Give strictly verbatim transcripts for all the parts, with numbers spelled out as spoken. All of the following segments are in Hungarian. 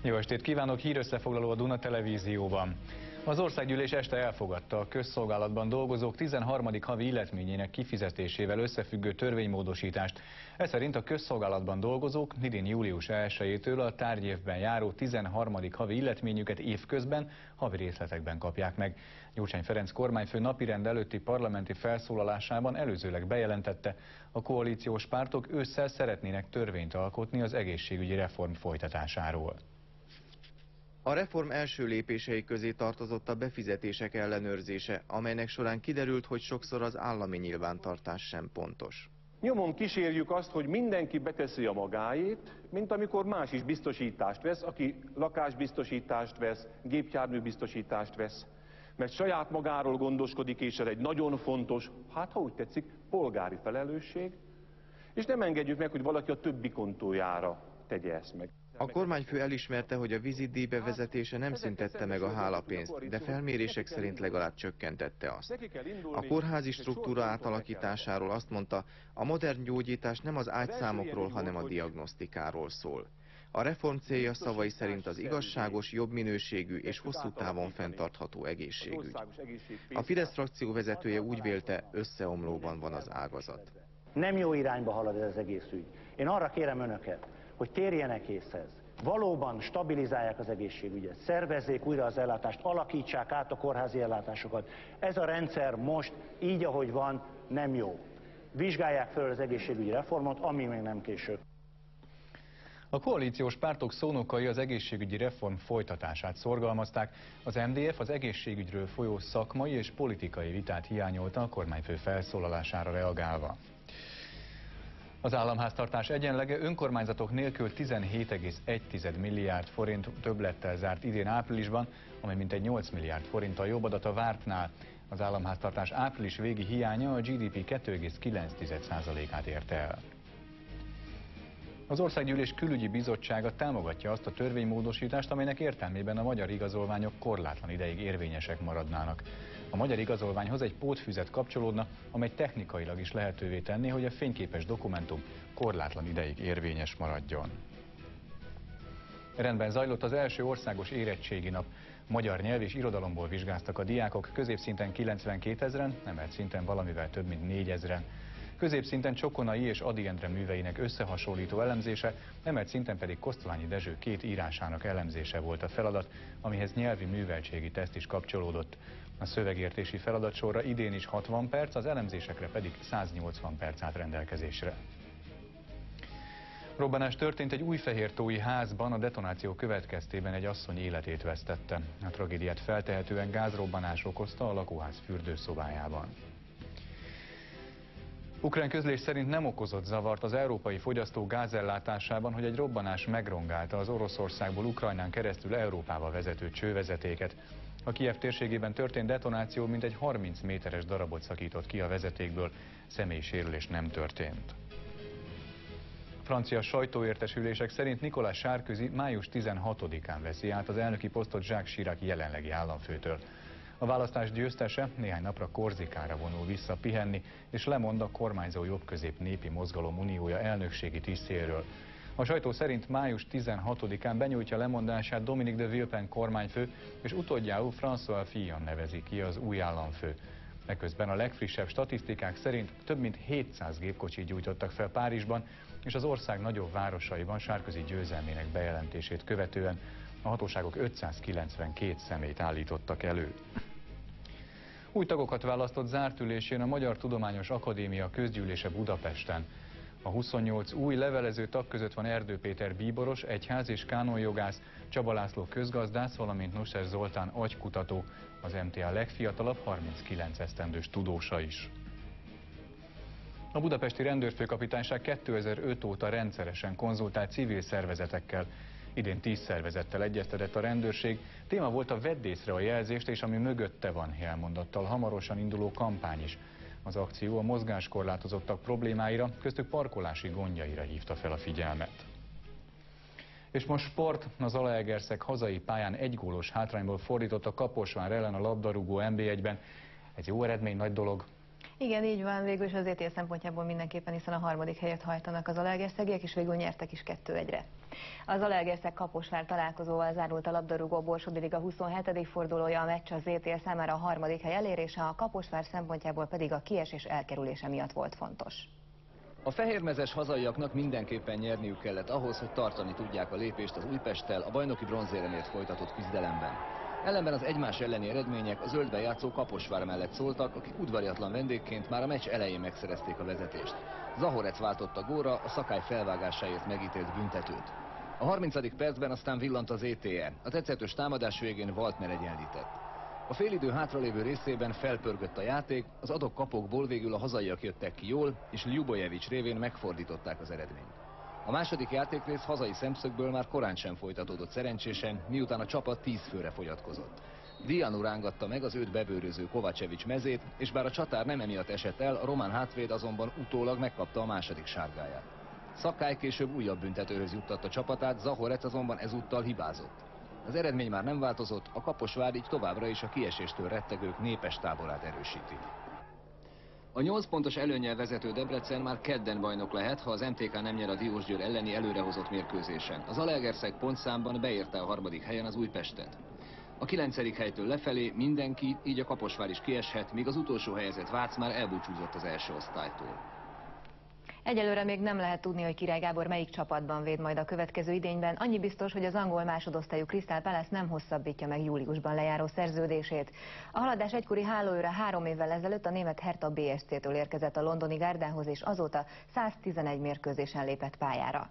Jó estét kívánok, hírösszefoglaló a Duna Televízióban. Az országgyűlés este elfogadta a közszolgálatban dolgozók tizenharmadik havi illetményének kifizetésével összefüggő törvénymódosítást. Ez szerint a közszolgálatban dolgozók idén július elsejétől a tárgyévben járó tizenharmadik havi illetményüket évközben, havi részletekben kapják meg. Gyurcsány Ferenc kormányfő napirend előtti parlamenti felszólalásában előzőleg bejelentette, a koalíciós pártok ősszel szeretnének törvényt alkotni az egészségügyi reform folytatásáról. A reform első lépései közé tartozott a befizetések ellenőrzése, amelynek során kiderült, hogy sokszor az állami nyilvántartás sem pontos. Nyomon kísérjük azt, hogy mindenki beteszi a magáét, mint amikor más is biztosítást vesz, aki lakásbiztosítást vesz, gépjárműbiztosítást vesz, mert saját magáról gondoskodik, és ez egy nagyon fontos, hát ha úgy tetszik, polgári felelősség, és nem engedjük meg, hogy valaki a többi kontójára tegye ezt meg. A kormányfő elismerte, hogy a vízidíj bevezetése nem szüntette meg a hálapénzt, de felmérések szerint legalább csökkentette azt. A kórházi struktúra átalakításáról azt mondta, a modern gyógyítás nem az ágyszámokról, hanem a diagnosztikáról szól. A reform célja szavai szerint az igazságos, jobb minőségű és hosszú távon fenntartható egészségügy. A Fidesz frakció vezetője úgy vélte, összeomlóban van az ágazat. Nem jó irányba halad ez az egész ügy. Én arra kérem önöket, hogy térjenek észhez, valóban stabilizálják az egészségügyet, szervezzék újra az ellátást, alakítsák át a kórházi ellátásokat. Ez a rendszer most, így ahogy van, nem jó. Vizsgálják fel az egészségügyi reformot, ami még nem késő. A koalíciós pártok szónokai az egészségügyi reform folytatását szorgalmazták, az em dé ef az egészségügyről folyó szakmai és politikai vitát hiányolta a kormányfő felszólalására reagálva. Az államháztartás egyenlege önkormányzatok nélkül tizenhét egész egy milliárd forint többlettel zárt idén áprilisban, amely mintegy nyolc milliárd forinttal jobb adat a vártnál. Az államháztartás április végi hiánya a gé dé pé két egész kilenc százalékát érte el. Az Országgyűlés Külügyi Bizottsága támogatja azt a törvénymódosítást, amelynek értelmében a magyar igazolványok korlátlan ideig érvényesek maradnának. A magyar igazolványhoz egy pótfüzet kapcsolódna, amely technikailag is lehetővé tenné, hogy a fényképes dokumentum korlátlan ideig érvényes maradjon. Rendben zajlott az első országos érettségi nap. Magyar nyelv és irodalomból vizsgáztak a diákok, középszinten kilencvenkétezren, emelt szinten valamivel több mint négyezren. Középszinten Csokonai és Ady Endre műveinek összehasonlító elemzése, emelt szinten pedig Kosztolányi Dezső két írásának elemzése volt a feladat, amihez nyelvi műveltségi teszt is kapcsolódott. A szövegértési feladatsorra idén is hatvan perc, az elemzésekre pedig száznyolcvan perc állt rendelkezésre. Robbanás történt egy újfehértói házban, a detonáció következtében egy asszony életét vesztette. A tragédiát feltehetően gázrobbanás okozta a lakóház fürdőszobájában. Ukrán közlés szerint nem okozott zavart az európai fogyasztó gázellátásában, hogy egy robbanás megrongálta az Oroszországból Ukrajnán keresztül Európába vezető csővezetéket. A Kijev térségében történt detonáció mintegy harminc méteres darabot szakított ki a vezetékből, személyi sérülés nem történt. Francia sajtóértesülések szerint Nicolas Sarkozy május tizenhatodikán veszi át az elnöki posztot Jacques Chirac jelenlegi államfőtől. A választás győztese néhány napra Korzikára vonul vissza pihenni, és lemond a kormányzó jobbközép népi mozgalom uniója elnökségi tisztjéről. A sajtó szerint május tizenhatodikán benyújtja lemondását Dominique de Villepin kormányfő, és utódjául François Fillon nevezi ki az új államfő. Eközben a legfrissebb statisztikák szerint több mint hétszáz gépkocsit gyújtottak fel Párizsban, és az ország nagyobb városaiban Sarkozy győzelmének bejelentését követően a hatóságok ötszázkilencvenkét személyt állítottak elő. Új tagokat választott zárt ülésén a Magyar Tudományos Akadémia közgyűlése Budapesten. A huszonnyolc új levelező tag között van Erdő Péter bíboros, egyház és kánonjogász, Csaba László közgazdász, valamint Nusser Zoltán agykutató, az em té á legfiatalabb harminckilenc esztendős tudósa is. A budapesti rendőrfőkapitányság kétezer-öt óta rendszeresen konzultált civil szervezetekkel. Idén tíz szervezettel egyeztetett a rendőrség, téma volt a vedd észre a jelzést és ami mögötte van jelmondattal hamarosan induló kampány is. Az akció a mozgáskorlátozottak problémáira, köztük parkolási gondjaira hívta fel a figyelmet. És most sport, az Zalaegerszeg hazai pályán egy gólos hátrányból fordított a Kaposvár ellen a labdarúgó en bé egyben. Ez jó eredmény, nagy dolog. Igen, így van, végül is az é té el szempontjából mindenképpen, hiszen a harmadik helyet hajtanak az zalaegerszegiek, és végül nyertek is kettő egyre. Az Zalaegerszeg Kaposvár találkozóval zárult a labdarúgó Borsodi Liga huszonhetedik fordulója, a meccs az é té el számára a harmadik hely elérése, a Kaposvár szempontjából pedig a kiesés elkerülése miatt volt fontos. A fehérmezes hazaiaknak mindenképpen nyerniük kellett ahhoz, hogy tartani tudják a lépést az Újpesttel a bajnoki bronzéremért folytatott küzdelemben. Ellenben az egymás elleni eredmények a zöldben játszó Kaposvár mellett szóltak, akik udvariatlan vendégként már a meccs elején megszerezték a vezetést. Zahorec váltotta góra a Szakály felvágásáért megítélt büntetőt. A harmincadik percben aztán villant az é té el. A tetszetős támadás végén Waltmer egyenlített. A félidő hátralévő részében felpörgött a játék, az adok-kapokból végül a hazaiak jöttek ki jól, és Ljubojevic révén megfordították az eredményt. A második játékrész hazai szemszögből már korán sem folytatódott szerencsésen, miután a csapat tíz főre fogyatkozott. Dianu rángatta meg az őt bebőröző Kovacevic mezét, és bár a csatár nem emiatt esett el, a román hátvéd azonban utólag megkapta a második sárgáját. Szakály később újabb büntetőhöz juttatta csapatát, Zahorec azonban ezúttal hibázott. Az eredmény már nem változott, a Kaposvár így továbbra is a kieséstől rettegők népes táborát erősíti. A nyolc pontos előnnyel vezető Debrecen már kedden bajnok lehet, ha az em té ká nem nyer a Diósgyőr elleni előrehozott mérkőzésen. Az Zalaegerszeg pontszámban beérte a harmadik helyen az Újpestet. A kilencedik helytől lefelé mindenki, így a Kaposvár is kieshet, míg az utolsó helyezett Vác már elbúcsúzott az első osztálytól. Egyelőre még nem lehet tudni, hogy Király Gábor melyik csapatban véd majd a következő idényben. Annyi biztos, hogy az angol másodosztályú Crystal Palace nem hosszabbítja meg júliusban lejáró szerződését. A haladás egykori hálóőre három évvel ezelőtt a német Hertha bé es cé-től érkezett a londoni gárdához, és azóta száztizenegy mérkőzésen lépett pályára.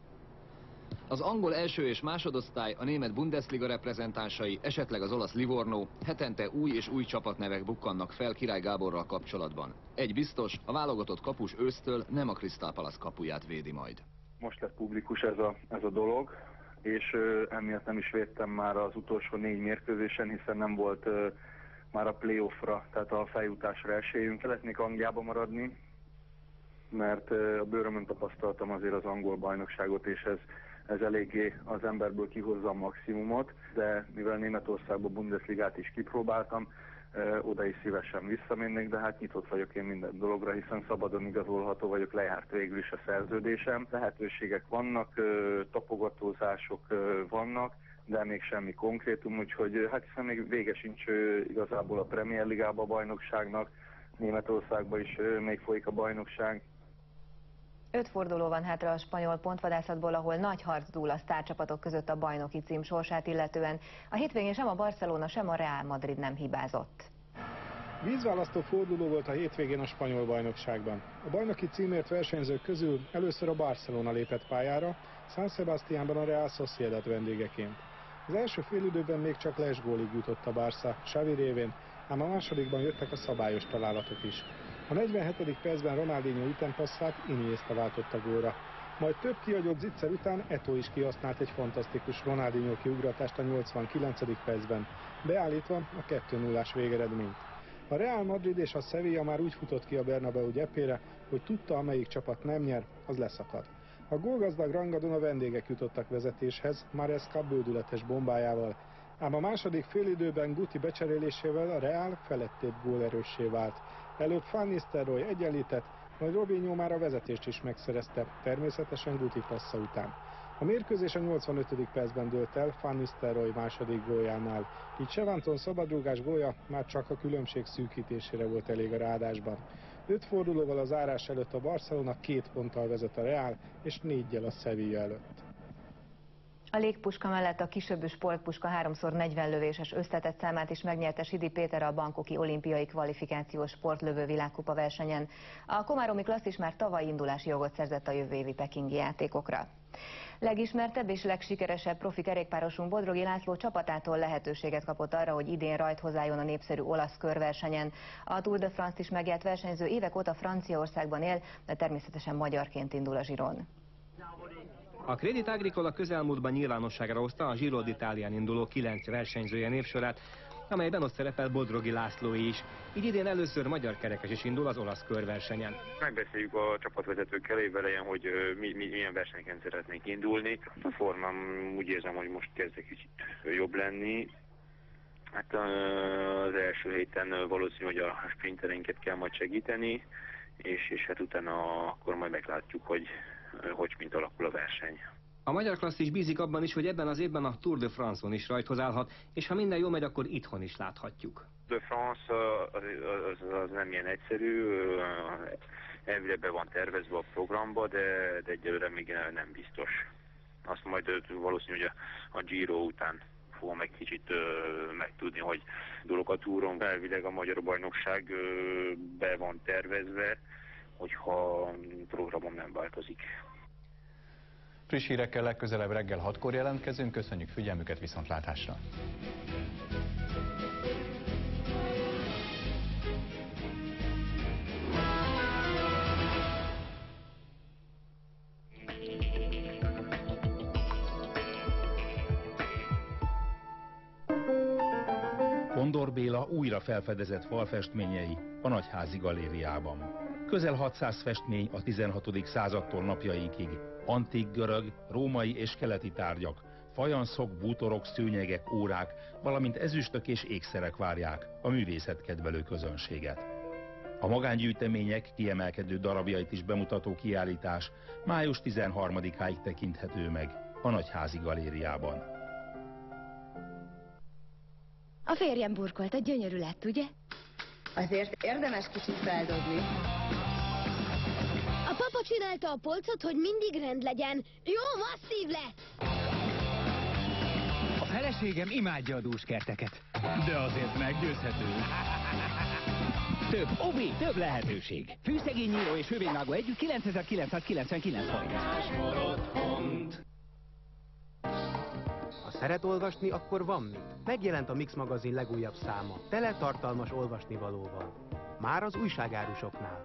Az angol első és másodosztály, a német Bundesliga reprezentánsai, esetleg az olasz Livorno, hetente új és új csapatnevek bukkannak fel Király Gáborral kapcsolatban. Egy biztos, a válogatott kapus ősztől nem a Crystal Palace kapuját védi majd. Most lett publikus ez a, ez a dolog, és ö, emiatt nem is védtem már az utolsó négy mérkőzésen, hiszen nem volt ö, már a playoffra, tehát a feljutásra esélyünk. Szeretnék Angliába maradni, mert ö, a bőrömön tapasztaltam azért az angol bajnokságot, és ez ez eléggé az emberből kihozza a maximumot, de mivel Németországban Bundesligát is kipróbáltam, oda is szívesen visszamennék, de hát nyitott vagyok én minden dologra, hiszen szabadon igazolható vagyok, lejárt végül is a szerződésem. Lehetőségek vannak, tapogatózások vannak, de még semmi konkrétum, úgyhogy hát hiszen még vége sincs igazából a Premier Ligába a bajnokságnak, Németországban is még folyik a bajnokság. Öt forduló van hátra a spanyol pontvadászatból, ahol nagy harc dúl a sztárcsapatok között a bajnoki cím sorsát illetően. A hétvégén sem a Barcelona, sem a Real Madrid nem hibázott. Vízválasztó forduló volt a hétvégén a spanyol bajnokságban. A bajnoki címért versenyzők közül először a Barcelona lépett pályára, San Sebastiánban a Real Sociedad vendégeként. Az első félidőben még csak lesgólig jutott a Barca Xavi révén, ám a másodikban jöttek a szabályos találatok is. A negyvenhetedik percben Ronaldinho ütempasszát Iniesta váltotta gólra. Majd több kiadott zicser után Eto'o is kihasznált egy fantasztikus Ronaldinho kiugratást a nyolcvankilencedik percben, beállítva a kettő nullás végeredményt. A Real Madrid és a Sevilla már úgy futott ki a Bernabéu gyepére, hogy tudta, amelyik csapat nem nyer, az leszakad. A gólgazdag rangadón a vendégek jutottak vezetéshez, Maresca bődületes bombájával, ám a második félidőben Guti becserélésével a Real felettébb gólerőssé vált. Előbb Van Nistelrooy egyenlített, majd Robinho már a vezetést is megszerezte, természetesen Guti passza után. A mérkőzés a nyolcvanötödik percben dőlt el Van Nistelrooy második góljánál, így Sevanton szabadrúgás gólja már csak a különbség szűkítésére volt elég a ráadásban. Öt fordulóval az zárás előtt a Barcelona két ponttal vezet a Real és négyel a Sevilla előtt. A légpuska mellett a kisöbbű sportpuska háromszor negyven lövéses összetett számát is megnyerte Sidi Péter a bangkoki olimpiai kvalifikációs sportlövő világkupa versenyen. A komáromi klasszis már tavaly indulási jogot szerzett a jövő évi pekingi játékokra. Legismertebb és legsikeresebb profi kerékpárosunk Bodrogi László csapatától lehetőséget kapott arra, hogy idén rajt hozzájön a népszerű olasz körversenyen. A Tour de France-t is megjárt versenyző évek óta Franciaországban él, de természetesen magyarként indul a zsiron. A Crédit Agricole a közelmúltban nyilvánosságra hozta a Giro d'Italián induló kilenc versenyzője névsorát, amelyben ott szerepel Bodrogi László is. Így idén először magyar kerekes is indul az olasz körversenyen. Megbeszéljük a csapatvezetőkkel évelejen, hogy mi, mi, milyen versenyeken szeretnénk indulni. A formám úgy érzem, hogy most kezdek kicsit jobb lenni. Hát az első héten valószínű, hogy a sprintereinket kell majd segíteni, és, és hát utána akkor majd meglátjuk, hogy hogy mint alakul a verseny. A magyar klasszis bízik abban is, hogy ebben az évben a Tour de France-on is rajthoz állhat, és ha minden jól megy, akkor itthon is láthatjuk. De France az, az, az nem ilyen egyszerű, elvileg be van tervezve a programba, de, de egyelőre még nem biztos. Azt majd valószínű, hogy a, a Giro után fogom egy kicsit ö, megtudni, hogy dolog a túron. Elvileg a magyar bajnokság ö, be van tervezve, hogyha programom nem változik. Friss hírekkel legközelebb reggel hatkor jelentkezünk. Köszönjük figyelmüket, viszontlátásra! Kondor Béla újra felfedezett falfestményei a Nagyházi galériában. Közel hatszáz festmény a tizenhatodik századtól napjainkig. Antik görög, római és keleti tárgyak, fajanszok, bútorok, szőnyegek, órák, valamint ezüstök és ékszerek várják a művészetkedvelő közönséget. A magángyűjtemények kiemelkedő darabjait is bemutató kiállítás május tizenharmadikáig tekinthető meg a Nagyházi galériában. A férjem burkolta, gyönyörű lett, ugye? Azért érdemes kicsit feldobni. A papa csinálta a polcot, hogy mindig rend legyen. Jó, masszív lett! A feleségem imádja a dúskerteket, de azért meggyőzhető. Több obi, több lehetőség. Fűszegény, nyíló és hővényvágó együtt kilencezer-kilencszázkilencvenkilenc forint. Ha szeret olvasni, akkor van mit. Megjelent a Mix magazin legújabb száma, tele tartalmas olvasnivalóval. Már az újságárusoknál.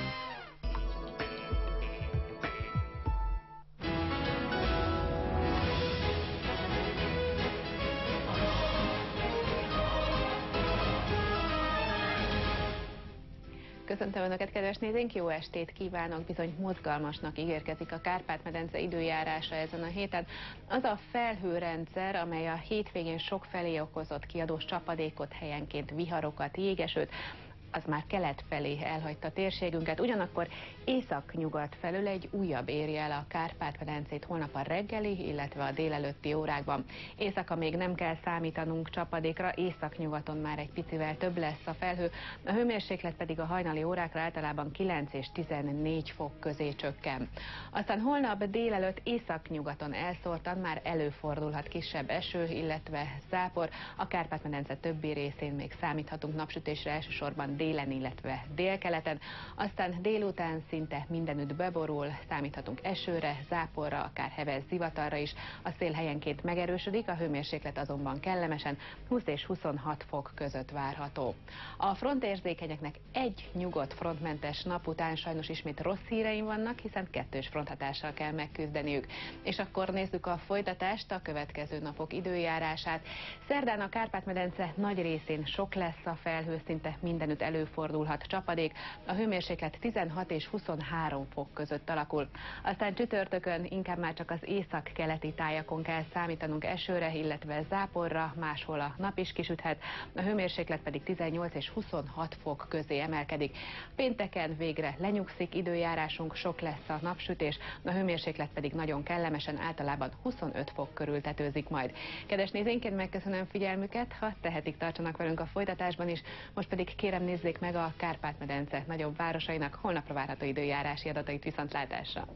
Köszöntöm Önöket, kedves nézőink, jó estét kívánok! Bizony mozgalmasnak ígérkezik a Kárpát-medence időjárása ezen a héten. Az a felhőrendszer, amely a hétvégén sokfelé okozott kiadós csapadékot, helyenként viharokat, jégesőt, az már kelet felé elhagyta térségünket, ugyanakkor észak-nyugat felől egy újabb éri el a Kárpát-medencét holnap a reggeli, illetve a délelőtti órákban. Éjszaka még nem kell számítanunk csapadékra, észak-nyugaton már egy picivel több lesz a felhő, a hőmérséklet pedig a hajnali órákra általában kilenc és tizennégy fok közé csökken. Aztán holnap délelőtt észak-nyugaton elszórtan már előfordulhat kisebb eső, illetve zápor, a Kárpát-medence többi részén még számíthatunk napsütésre, elsősorban délen, illetve délkeleten, aztán délután szinte mindenütt beborul, számíthatunk esőre, záporra, akár heves zivatarra is, a szél helyenként megerősödik, a hőmérséklet azonban kellemesen húsz és huszonhat fok között várható. A frontérzékenyeknek egy nyugodt frontmentes nap után sajnos ismét rossz híreim vannak, hiszen kettős fronthatással kell megküzdeniük. És akkor nézzük a folytatást, a következő napok időjárását. Szerdán a Kárpát-medence nagy részén sok lesz a felhő, szinte mindenütt előfordulhat csapadék, a hőmérséklet tizenhat és huszonhárom fok között alakul. Aztán csütörtökön inkább már csak az észak-keleti tájakon kell számítanunk esőre, illetve záporra, máshol a nap is kisüthet, a hőmérséklet pedig tizennyolc és huszonhat fok közé emelkedik. Pénteken végre lenyugszik időjárásunk, sok lesz a napsütés, a hőmérséklet pedig nagyon kellemesen, általában huszonöt fok körül tetőzik majd. Kedves nézőink, megköszönöm figyelmüket, ha tehetik, tartsanak velünk a folytatásban is, most pedig kérem nézzék meg a Kárpát-medence nagyobb városainak holnapra várható időjárási adatait, viszontlátásra.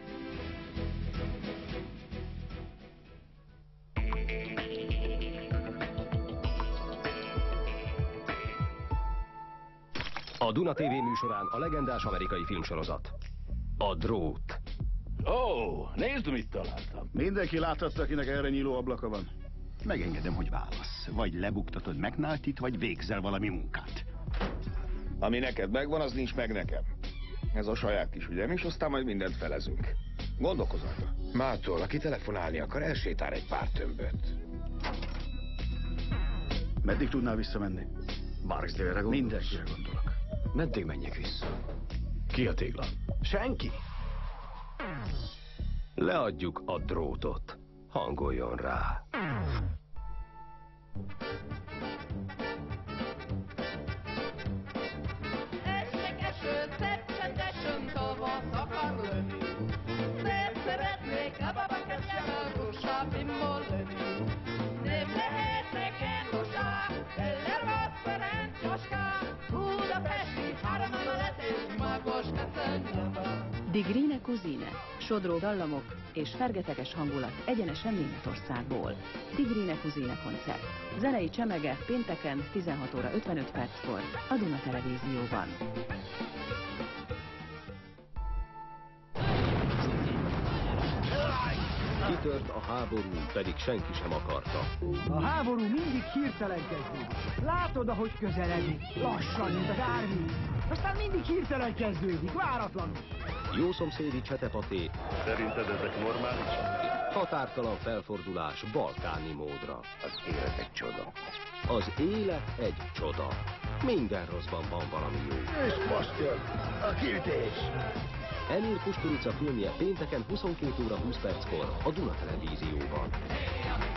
A Duna té vé műsorán a legendás amerikai filmsorozat. A Drót. Ó, oh, nézd, mit találtam. Mindenki láthatta, akinek erre nyíló ablaka van. Megengedem, hogy válasz. Vagy lebuktatod McNulty-t, vagy végzel valami munkát. Ami neked megvan, az nincs meg nekem. Ez a saját kis ügyem, és aztán majd mindent felezünk. Gondolkozom. Mától, aki telefonálni akar, elsétál egy pár tömböt. Meddig tudnál visszamenni? Barksdale-re gondolsz? Mindenkire gondolok. Meddig menjek vissza? Ki a tégla? Senki. Leadjuk a drótot. Hangoljon rá. Die Grüne Cousine, sodró dallamok és fergeteges hangulat egyenesen Németországból. Die Grüne Cousine koncert. Zenei csemege pénteken tizenhat óra ötvenöt perckor a Duna Televízióban. Kitört a háború, pedig senki sem akarta. A háború mindig hirtelen kezdődik. Látod, ahogy közeledik? Lassan, mint az árvíz. Aztán mindig hirtelen kezdődik, váratlanul. Jó szomszédi csetepaté. Szerinted ezek normálisak? Határtalan felfordulás balkáni módra. Az élet egy csoda. Az élet egy csoda. Minden rosszban van valami jó. És most jön a kiütés. Emil Kusturica filmje pénteken huszonkét óra húsz perckor a Duna Televízióban.